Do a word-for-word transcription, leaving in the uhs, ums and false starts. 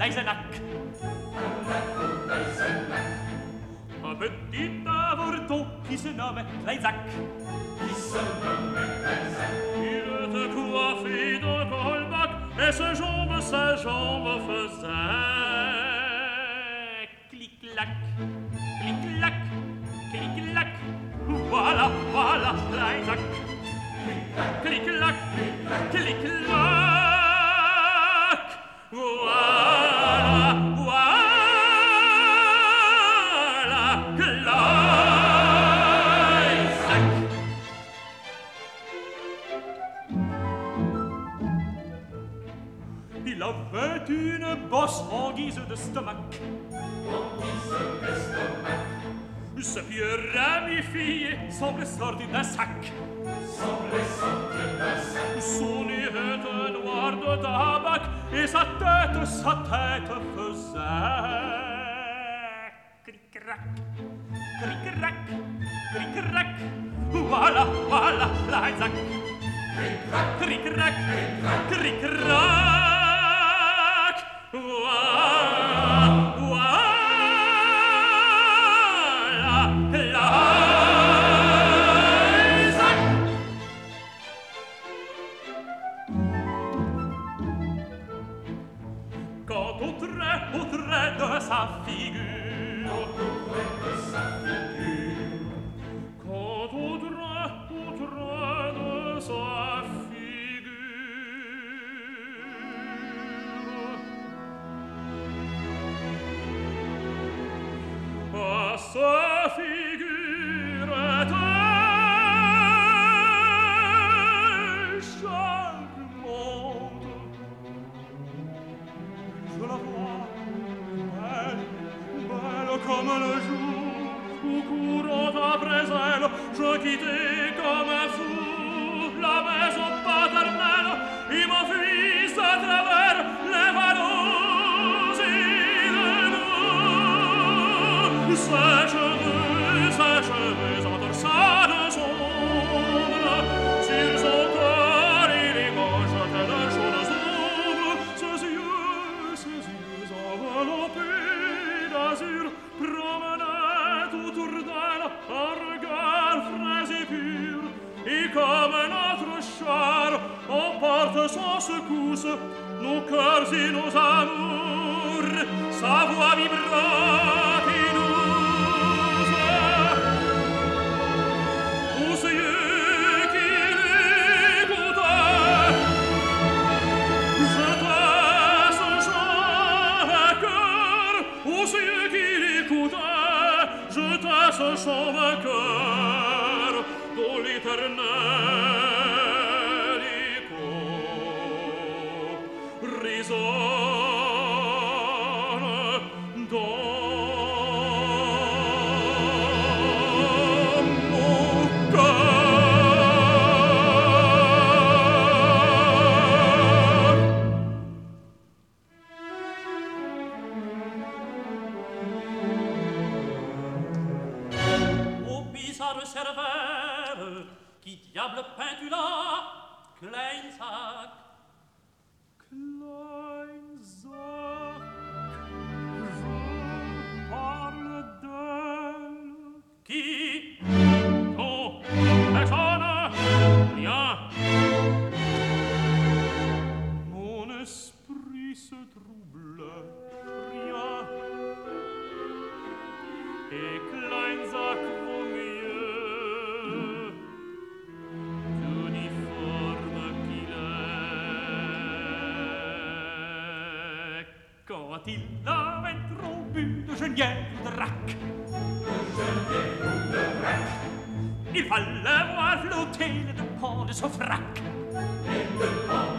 d'Eisenach. Un petit avorton qui se nomme Kleinsack. Qui se nomme Kleinsack. Il était coiffé d'un colbac et ses jambes, ses jambes faisaient clic-clac, clic-clac, clic-clac. Voilà, voilà, Kleinsack. Clic-clac, clic-clac. Voilà, voilà, Kleinsack. Il avait une bosse en guise de stomac. En guise de stomac. Ses pieds ramifiés semblaient sortir d'un sac. Semblait sortir d'un sac. Son nez était noir de tabac et sa tête, sa tête faisait cric-crac, cric-crac, cric-crac. Voilà, voilà, Kleinsack. Cric-crac, cric-crac, cric-crac. Voilà, voilà. Quant au trait, au trait de sa figure, quant au trait, au trait de sa figure, à sa figure était charmante. Je la vois, belle, belle comme le jour, où courant après elle, je quittais comme un fou la maison paternelle et m'enfuis à travers les vallons et les bois. Ses cheveux, ses cheveux en torsade sombre, sur son corps il égogeait de chaudes ombres, ses yeux, ses yeux enveloppés d'azur promenaient autour d'elle un regard frais et pur, et comme notre char emporte sans secousse nos cœurs et nos amours, sa voix vibrante et douce, aux yeux qui l'écoutaient, jetait ce chant de cœur, aux yeux qui l'écoutaient, jetait ce chant de cœur, dont l'éternel écho résonne dans mon cœur. Ô bizarre cervelle, qui diable peins-tu là, Kleinsack? Kleinsack, je parle d'elle. Qui? Non, personne, rien. Mon esprit se trouble, rien. Et Kleinsack vaut mieux d'uniforme qu'il est. Quand il avait trop bu de genièvre ou de rack, il fallait voir flotter les deux pans de son frac. Les deux pans